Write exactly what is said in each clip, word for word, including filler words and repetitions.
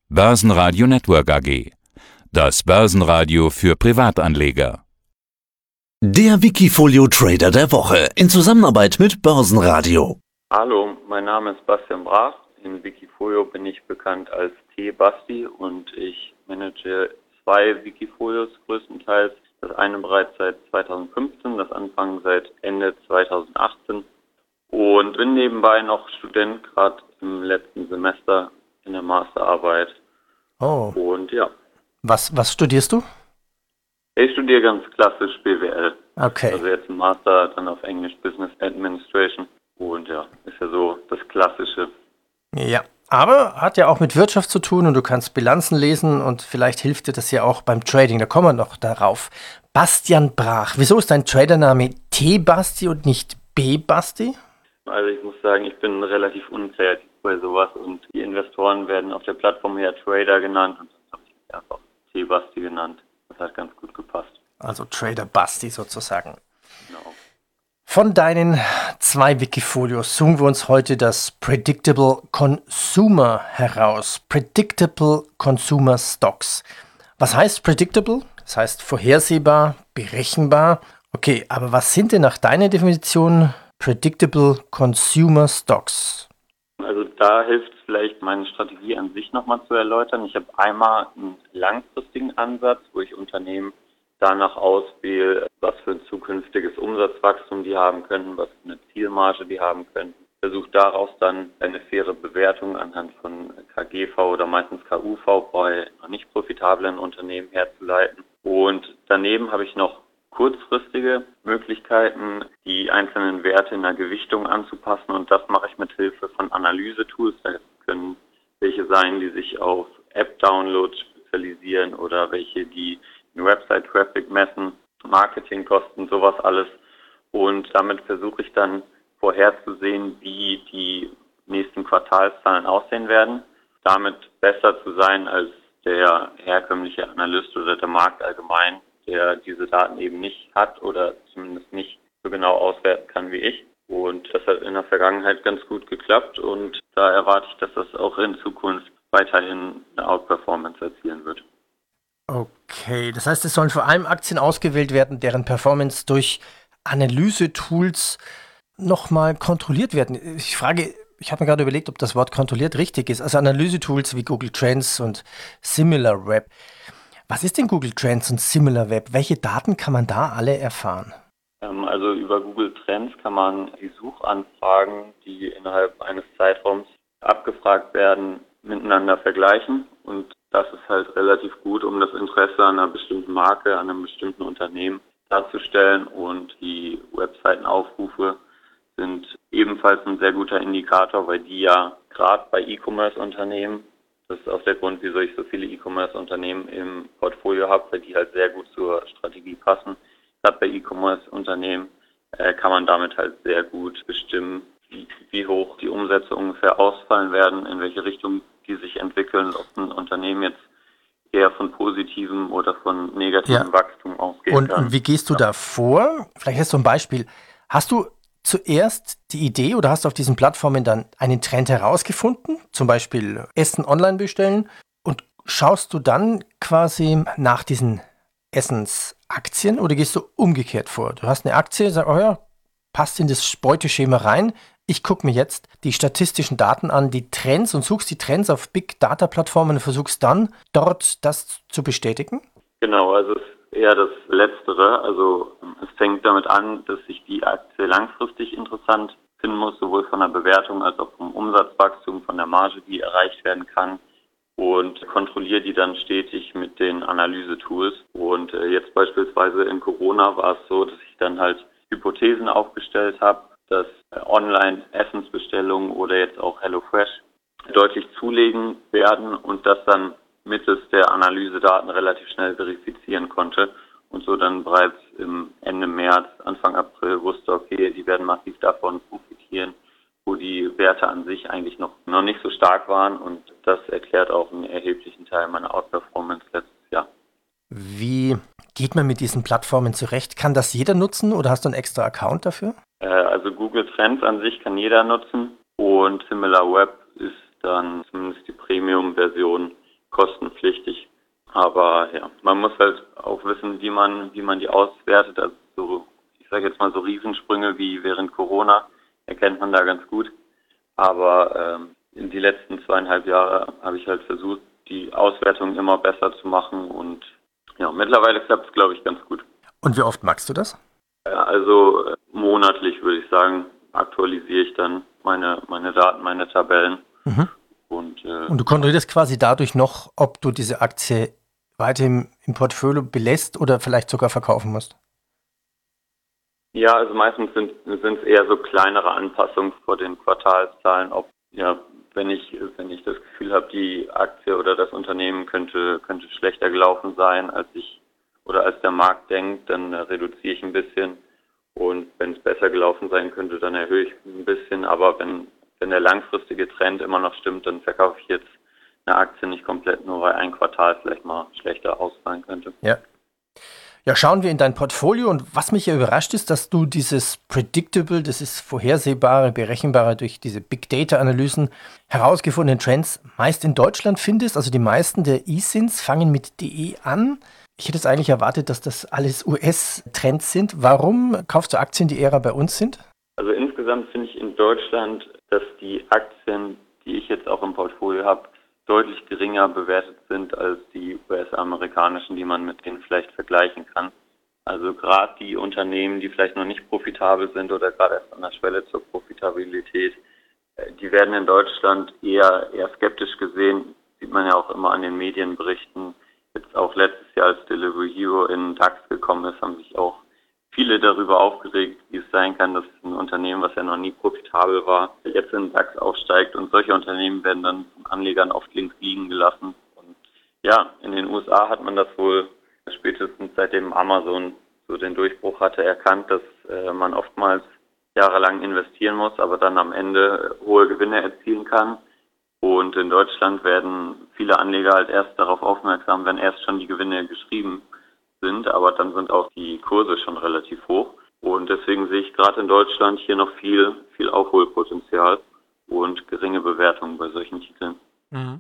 Börsenradio Network A G. Das Börsenradio für Privatanleger. Der Wikifolio Trader der Woche in Zusammenarbeit mit Börsenradio. Hallo, mein Name ist Bastian Brach. In Wikifolio bin ich bekannt als T-Basti und ich manage zwei Wikifolios größtenteils. Das eine bereits seit zweitausendfünfzehn, das Anfang seit Ende zweitausendachtzehn und bin nebenbei noch Student, gerade im letzten Semester in der Masterarbeit. Oh. Und ja. Was, was studierst du? Ich studiere ganz klassisch B W L. Okay. Also jetzt im Master, dann auf Englisch Business Administration. Und ja, ist ja so das Klassische. Ja, aber hat ja auch mit Wirtschaft zu tun und du kannst Bilanzen lesen und vielleicht hilft dir das ja auch beim Trading. Da kommen wir noch darauf. Bastian Brach. Wieso ist dein Tradername T-Basti und nicht B-Basti? Also ich muss sagen, ich bin relativ unkreativ bei sowas und die Investoren werden auf der Plattform ja Trader genannt und das habe ich mich einfach T-Basti genannt. Das hat ganz gut gepasst. Also Trader Basti sozusagen. Genau. Von deinen zwei Wikifolios suchen wir uns heute das Predictable Consumer heraus. Predictable Consumer Stocks. Was heißt Predictable? Das heißt vorhersehbar, berechenbar. Okay, aber was sind denn nach deiner Definition Predictable Consumer Stocks? Also da hilft es vielleicht, meine Strategie an sich nochmal zu erläutern. Ich habe einmal einen langfristigen Ansatz, wo ich Unternehmen danach auswähle, was für ein zukünftiges Umsatzwachstum die haben können, was für eine Zielmarge die haben können. Versuche daraus dann eine faire Bewertung anhand von K G V oder meistens K U V bei noch nicht profitablen Unternehmen herzuleiten. Und daneben habe ich noch kurzfristige Möglichkeiten, die einzelnen Werte in der Gewichtung anzupassen, und das mache ich mit Hilfe von Analysetools. Das können welche sein, die sich auf App-Downloads spezialisieren oder welche, die den Website-Traffic messen, Marketingkosten, sowas alles. Und damit versuche ich dann vorherzusehen, wie die nächsten Quartalszahlen aussehen werden, damit besser zu sein als der herkömmliche Analyst oder der Markt allgemein, der diese Daten eben nicht hat oder zumindest nicht so genau auswerten kann wie ich. Und das hat in der Vergangenheit ganz gut geklappt und da erwarte ich, dass das auch in Zukunft weiterhin eine Outperformance erzielen wird. Okay, das heißt, es sollen vor allem Aktien ausgewählt werden, deren Performance durch Analyse-Tools nochmal kontrolliert werden. Ich frage, ich habe mir gerade überlegt, ob das Wort kontrolliert richtig ist. Also Analyse-Tools wie Google Trends und SimilarWeb. Was ist denn Google Trends und SimilarWeb? Welche Daten kann man da alle erfahren? Also über Google Trends kann man die Suchanfragen, die innerhalb eines Zeitraums abgefragt werden, miteinander vergleichen. Und das ist halt relativ gut, um das Interesse an einer bestimmten Marke, an einem bestimmten Unternehmen darzustellen. Und die Webseitenaufrufe sind ebenfalls ein sehr guter Indikator, weil die ja gerade bei E-Commerce-Unternehmen, das ist auch der Grund, wieso ich so viele E-Commerce-Unternehmen im Portfolio habe, weil die halt sehr gut zur Strategie passen. Gerade bei E-Commerce-Unternehmen äh, kann man damit halt sehr gut bestimmen, wie, wie hoch die Umsätze ungefähr ausfallen werden, in welche Richtung die sich entwickeln, ob ein Unternehmen jetzt eher von positivem oder von negativem Ja. Wachstum ausgehen Und, kann. und wie gehst du Ja. da vor? Vielleicht hast du ein Beispiel. Hast du zuerst die Idee oder hast du auf diesen Plattformen dann einen Trend herausgefunden, zum Beispiel Essen online bestellen, und schaust du dann quasi nach diesen Essensaktien oder gehst du umgekehrt vor? Du hast eine Aktie, sagst, oh ja, passt in das Beuteschema rein. Ich gucke mir jetzt die statistischen Daten an, die Trends, und suchst die Trends auf Big-Data-Plattformen und versuchst dann dort das zu bestätigen? Genau, also es ist eher das Letztere. Also es fängt damit an, dass ich die Aktie langfristig interessant finden muss, sowohl von der Bewertung als auch vom Umsatzwachstum, von der Marge, die erreicht werden kann, und kontrolliere die dann stetig mit den Analysetools. Und äh, jetzt beispielsweise in Corona war es so, dass ich dann halt Hypothesen aufgestellt habe, dass äh, Online-Essensbestellungen oder jetzt auch HelloFresh deutlich zulegen werden und das dann mittels der Analysedaten relativ schnell verifizieren konnte und so dann bereits im Ende März, Anfang April wusste, okay, die werden massiv davon profitieren, wo die Werte an sich eigentlich noch, noch nicht so stark waren, und das erklärt auch einen erheblichen Teil meiner Outperformance letztes Jahr. Wie geht man mit diesen Plattformen zurecht? Kann das jeder nutzen oder hast du einen extra Account dafür? Äh, also Google Trends an sich kann jeder nutzen und SimilarWeb ist dann zumindest die Premium-Version kostenpflichtig. Aber ja, man muss halt auch wissen, wie man, wie man die auswertet. Also so, ich sage jetzt mal so Riesensprünge wie während Corona erkennt man da ganz gut. Aber ähm, in die letzten zweieinhalb Jahre habe ich halt versucht, die Auswertung immer besser zu machen und ja, mittlerweile klappt es, glaube ich, ganz gut. Und wie oft magst du das? Ja, also äh, monatlich würde ich sagen, aktualisiere ich dann meine, meine Daten, meine Tabellen. Mhm. Und, äh, Und du kontrollierst quasi dadurch noch, ob du diese Aktie weiter im, im Portfolio belässt oder vielleicht sogar verkaufen musst? Ja, also meistens sind es eher so kleinere Anpassungen vor den Quartalszahlen, ob ja, wenn ich wenn ich das Gefühl habe, die Aktie oder das Unternehmen könnte könnte schlechter gelaufen sein, als ich oder als der Markt denkt, dann äh, reduziere ich ein bisschen und wenn es besser gelaufen sein könnte, dann erhöhe ich ein bisschen, aber wenn wenn der langfristige Trend immer noch stimmt, dann verkaufe ich jetzt eine Aktie nicht komplett, nur weil ein Quartal vielleicht mal schlechter ausfallen könnte. Ja. Ja, schauen wir in dein Portfolio und was mich ja überrascht ist, dass du dieses Predictable, das ist vorhersehbare, berechenbare durch diese Big Data Analysen herausgefundenen Trends meist in Deutschland findest. Also die meisten der E S I Ns fangen mit D E an. Ich hätte es eigentlich erwartet, dass das alles U S-Trends sind. Warum kaufst du Aktien, die eher bei uns sind? Also insgesamt finde ich in Deutschland, dass die Aktien, die ich jetzt auch im Portfolio habe, deutlich geringer bewertet sind als die U S-amerikanischen, die man mit denen vielleicht vergleichen kann. Also gerade die Unternehmen, die vielleicht noch nicht profitabel sind oder gerade erst an der Schwelle zur Profitabilität, die werden in Deutschland eher eher skeptisch gesehen. Sieht man ja auch immer an den Medienberichten. Jetzt auch letztes Jahr, als Delivery Hero in den DAX gekommen ist, haben sich auch viele darüber aufgeregt, wie es sein kann, dass ein Unternehmen, was ja noch nie profitabel war, jetzt in den DAX aufsteigt und solche Unternehmen werden dann von Anlegern oft links liegen gelassen. Und ja, in den U S A hat man das wohl spätestens seitdem Amazon so den Durchbruch hatte erkannt, dass äh, man oftmals jahrelang investieren muss, aber dann am Ende hohe Gewinne erzielen kann. Und in Deutschland werden viele Anleger halt erst darauf aufmerksam, wenn erst schon die Gewinne geschrieben sind, aber dann sind auch die Kurse schon relativ hoch. Und deswegen sehe ich gerade in Deutschland hier noch viel, viel Aufholpotenzial und geringe Bewertungen bei solchen Titeln. Mhm.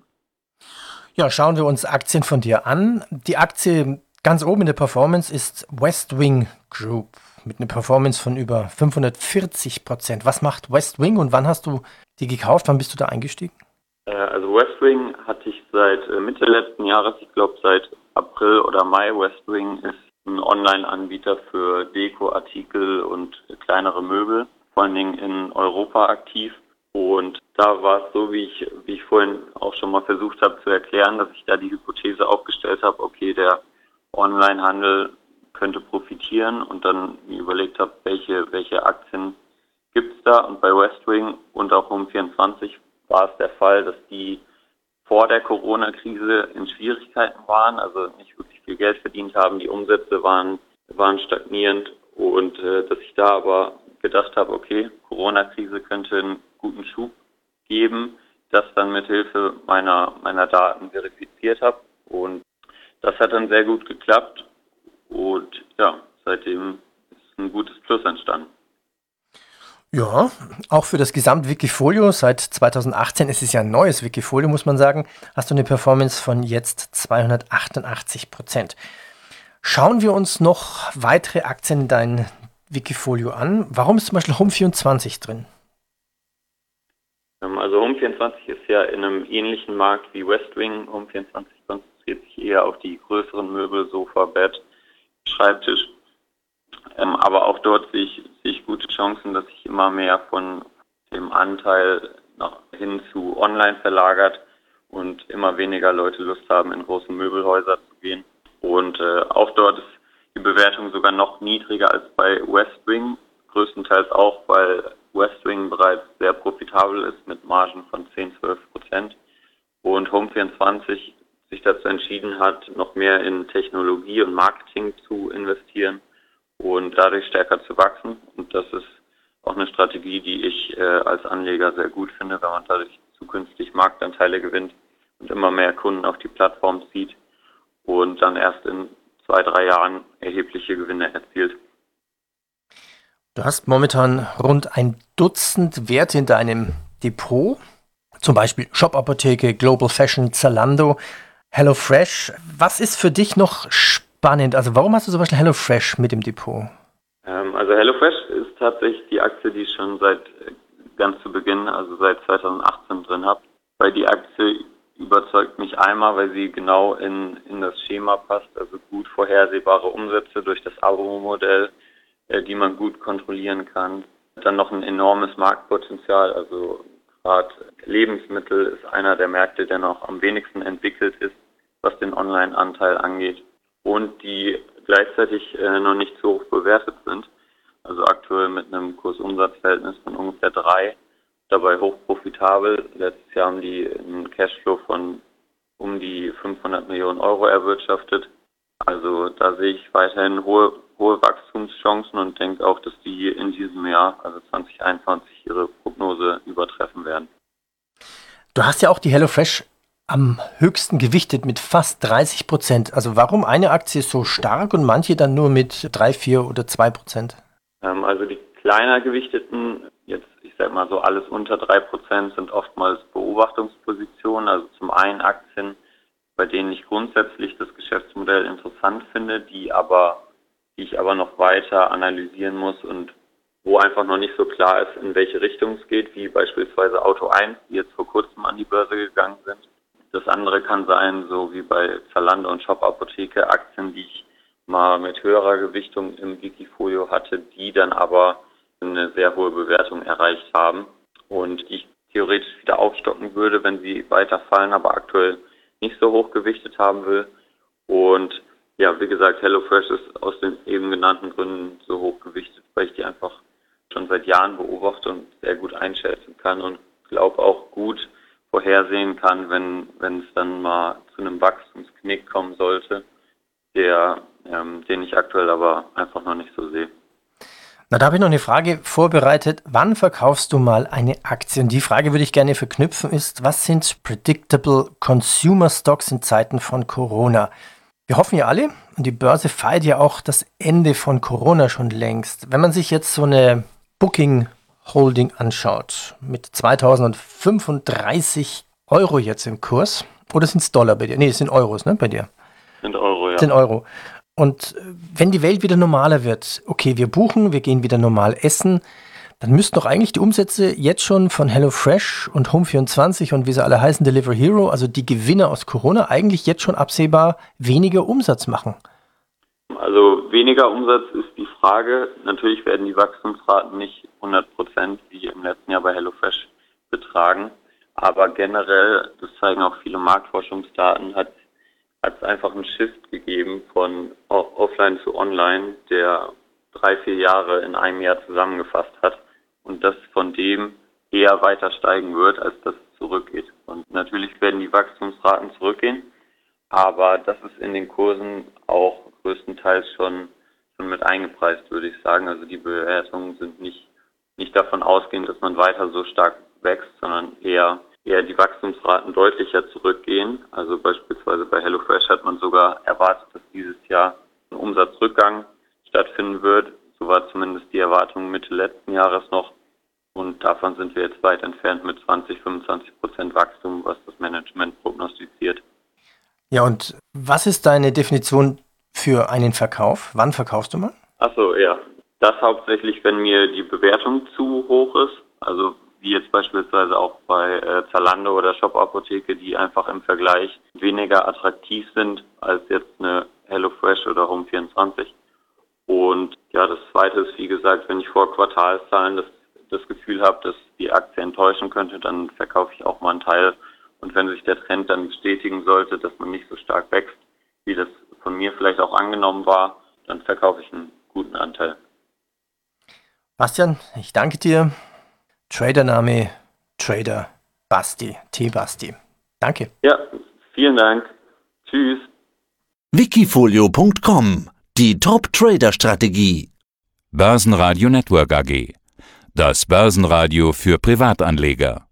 Ja, schauen wir uns Aktien von dir an. Die Aktie ganz oben in der Performance ist Westwing Group mit einer Performance von über fünfhundertvierzig Prozent. Was macht Westwing und wann hast du die gekauft? Wann bist du da eingestiegen? Also Westwing hatte ich seit Mitte letzten Jahres, ich glaube seit April oder Mai. Westwing ist ein Online-Anbieter für Dekoartikel und kleinere Möbel, vor allen Dingen in Europa aktiv. Und da war es so, wie ich, wie ich vorhin auch schon mal versucht habe zu erklären, dass ich da die Hypothese aufgestellt habe, okay, der Online-Handel könnte profitieren und dann mir überlegt habe, welche, welche Aktien gibt es da. Und bei Westwing und auch Home vierundzwanzig war es der Fall, dass die vor der Corona-Krise in Schwierigkeiten waren, also nicht wirklich viel Geld verdient haben, die Umsätze waren, waren stagnierend und äh, dass ich da aber gedacht habe, okay, Corona-Krise könnte einen guten Schub geben, das dann mit Hilfe meiner, meiner Daten verifiziert habe und das hat dann sehr gut geklappt und ja, seitdem ist ein gutes Plus entstanden. Ja, auch für das Gesamt-Wikifolio seit zweitausendachtzehn, es ist ja ein neues Wikifolio, muss man sagen, hast du eine Performance von jetzt zweihundertachtundachtzig Prozent. Schauen wir uns noch weitere Aktien in dein Wikifolio an. Warum ist zum Beispiel Home vierundzwanzig drin? Also Home vierundzwanzig ist ja in einem ähnlichen Markt wie Westwing. Home vierundzwanzig konzentriert sich eher auf die größeren Möbel, Sofa, Bett, Schreibtisch. Ähm, aber auch dort sehe ich, sehe ich gute Chancen, dass sich immer mehr von dem Anteil nach hin zu online verlagert und immer weniger Leute Lust haben, in große Möbelhäuser zu gehen. Und äh, auch dort ist die Bewertung sogar noch niedriger als bei Westwing, größtenteils auch, weil Westwing bereits sehr profitabel ist mit Margen von zehn bis zwölf Prozent und Home vierundzwanzig sich dazu entschieden hat, noch mehr in Technologie und Marketing zu investieren und dadurch stärker zu wachsen. Und das ist auch eine Strategie, die ich äh, als Anleger sehr gut finde, wenn man dadurch zukünftig Marktanteile gewinnt und immer mehr Kunden auf die Plattform zieht und dann erst in zwei, drei Jahren erhebliche Gewinne erzielt. Du hast momentan rund ein Dutzend Werte in deinem Depot, zum Beispiel Shop Apotheke, Global Fashion, Zalando. HelloFresh. Was ist für dich noch spannend? Also warum hast du zum Beispiel HelloFresh mit im Depot? Ähm, also HelloFresh ist tatsächlich die Aktie, die ich schon seit ganz zu Beginn, also seit zweitausendachtzehn drin habe. Weil die Aktie überzeugt mich einmal, weil sie genau in, in das Schema passt, also gut vorhersehbare Umsätze durch das Abo-Modell, äh, die man gut kontrollieren kann. Dann noch ein enormes Marktpotenzial, also gerade Lebensmittel ist einer der Märkte, der noch am wenigsten entwickelt ist, was den Online-Anteil angeht und die gleichzeitig äh, noch nicht so hoch bewertet sind, also aktuell mit einem Kursumsatzverhältnis von ungefähr drei, dabei hochprofitabel. Letztes Jahr haben die einen Cashflow von um die fünfhundert Millionen Euro erwirtschaftet. Also da sehe ich weiterhin hohe, hohe Wachstumschancen und denke auch, dass die in diesem Jahr, also zwanzig einundzwanzig, ihre Prognose übertreffen werden. Du hast ja auch die HelloFresh am höchsten gewichtet mit fast dreißig Prozent. Also warum eine Aktie so stark und manche dann nur mit drei, vier oder zwei Prozent? Ähm, also die kleiner gewichteten, jetzt ich sag mal so alles unter drei Prozent, sind oftmals Beobachtungspositionen. Also zum einen Aktien, bei denen ich grundsätzlich das Geschäftsmodell interessant finde, die aber, die ich aber noch weiter analysieren muss und wo einfach noch nicht so klar ist, in welche Richtung es geht, wie beispielsweise Auto eins, die jetzt vor kurzem an die Börse gegangen sind. Das andere kann sein, so wie bei Zalando und Shop Apotheke, Aktien, die ich mal mit höherer Gewichtung im Wikifolio hatte, die dann aber eine sehr hohe Bewertung erreicht haben und die ich theoretisch wieder aufstocken würde, wenn sie weiterfallen, aber aktuell nicht so hoch gewichtet haben will. Und ja, wie gesagt, HelloFresh ist aus den eben genannten Gründen so hoch gewichtet, weil ich die einfach schon seit Jahren beobachte und sehr gut einschätzen kann und glaube auch gut vorhersehen kann, wenn wenn es dann mal zu einem Wachstumsknick kommen sollte, der ähm, den ich aktuell aber einfach noch nicht so sehe. Na, da habe ich noch eine Frage vorbereitet. Wann verkaufst du mal eine Aktie? Und die Frage würde ich gerne verknüpfen ist, was sind Predictable Consumer Stocks in Zeiten von Corona? Wir hoffen ja alle, und die Börse feiert ja auch das Ende von Corona schon längst. Wenn man sich jetzt so eine Booking Holding anschaut, mit zweitausendfünfunddreißig Euro jetzt im Kurs, oder sind es Dollar bei dir? Nee, es sind Euros, ne, bei dir? Sind Euro, ja. Sind Euro. Und wenn die Welt wieder normaler wird, okay, wir buchen, wir gehen wieder normal essen, dann müssten doch eigentlich die Umsätze jetzt schon von HelloFresh und Home vierundzwanzig und wie sie alle heißen, Delivery Hero, also die Gewinner aus Corona, eigentlich jetzt schon absehbar weniger Umsatz machen. Also weniger Umsatz ist die Frage. Natürlich werden die Wachstumsraten nicht hundert Prozent wie im letzten Jahr bei HelloFresh betragen. Aber generell, das zeigen auch viele Marktforschungsdaten, hat hat es einfach einen Shift gegeben von Offline zu Online, der drei, vier Jahre in einem Jahr zusammengefasst hat und das von dem eher weiter steigen wird, als dass es zurückgeht. Und natürlich werden die Wachstumsraten zurückgehen, aber das ist in den Kursen auch größtenteils schon, schon mit eingepreist, würde ich sagen. Also die Bewertungen sind nicht, nicht davon ausgehend, dass man weiter so stark wächst, sondern eher eher die Wachstumsraten deutlicher zurückgehen. Also beispielsweise bei HelloFresh hat man sogar erwartet, dass dieses Jahr ein Umsatzrückgang stattfinden wird. So war zumindest die Erwartung Mitte letzten Jahres noch. Und davon sind wir jetzt weit entfernt mit zwanzig, fünfundzwanzig Prozent Wachstum, was das Management prognostiziert. Ja, und was ist deine Definition für einen Verkauf? Wann verkaufst du mal? Achso, ja. Das hauptsächlich, wenn mir die Bewertung zu hoch ist. Also wie jetzt beispielsweise auch bei äh, Zalando oder Shop Apotheke, die einfach im Vergleich weniger attraktiv sind als jetzt eine HelloFresh oder Home vierundzwanzig. Und ja, das Zweite ist, wie gesagt, wenn ich vor Quartalszahlen das, das Gefühl habe, dass die Aktie enttäuschen könnte, dann verkaufe ich auch mal einen Teil. Und wenn sich der Trend dann bestätigen sollte, dass man nicht so stark wächst, wie das von mir vielleicht auch angenommen war, dann verkaufe ich einen guten Anteil. Bastian, ich danke dir. Tradername Trader Basti, T-Basti. Danke. Ja, vielen Dank. Tschüss. Wikifolio Punkt com. Die Top-Trader-Strategie. Börsenradio Network A G. Das Börsenradio für Privatanleger.